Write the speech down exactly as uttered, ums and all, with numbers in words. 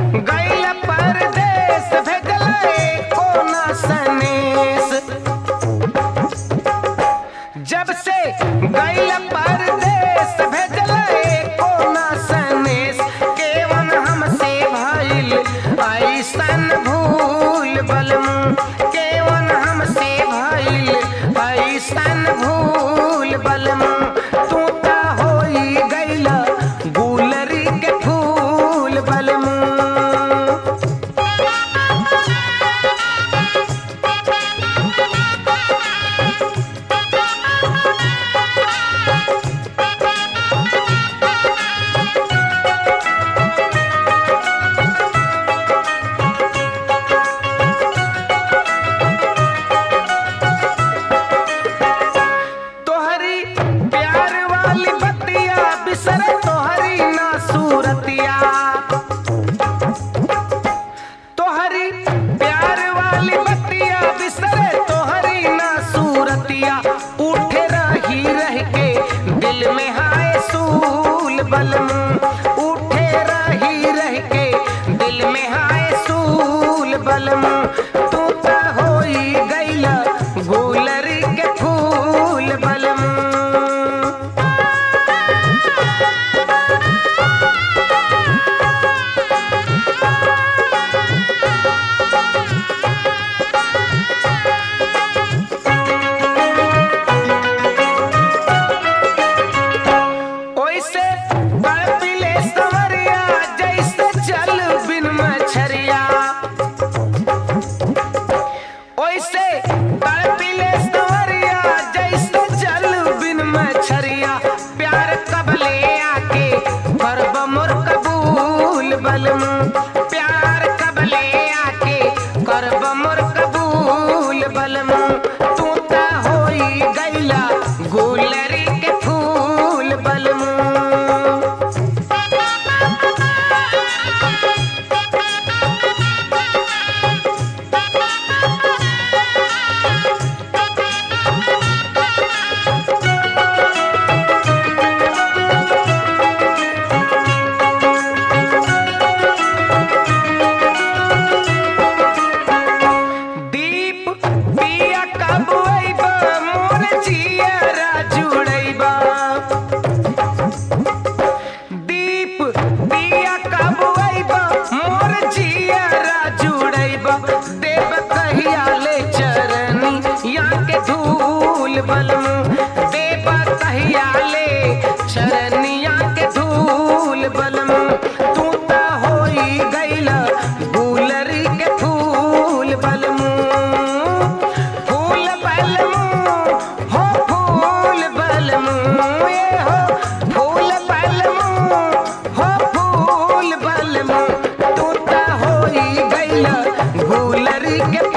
गइल परदेस भेजले कोना सनेस। जब से गइल परदेस भेजले कोना सनेस, केवन हमसे भइल ऐसन भूल बलमू, केवन हमसे भइल ऐसन भूल बलमू। तू ता होई गइल गुलरी के फूल बलमू। उठे रही रह के दिल में हाय सूल बलमू, उठे रही रह के दिल में हाय सूल बलमू। तू ता होई गइला गुलरी के फूल बलमू। प्यार कबले आके करब मोर कबूल बलमू, प्यार कबले आके करब मोर कबूल बलमू। तू ता होई गइला गुलरी के फूल बलमू। बलमू देबा कहिया ले शरणिया के धूल बलमू। तू ता होई गइला गुलरी के फूल बलमू, फूल बलमू हो फूल बलमू, ये हो फूल बलमू हो फूल बलमू। तू ता होई गइला गुलरी के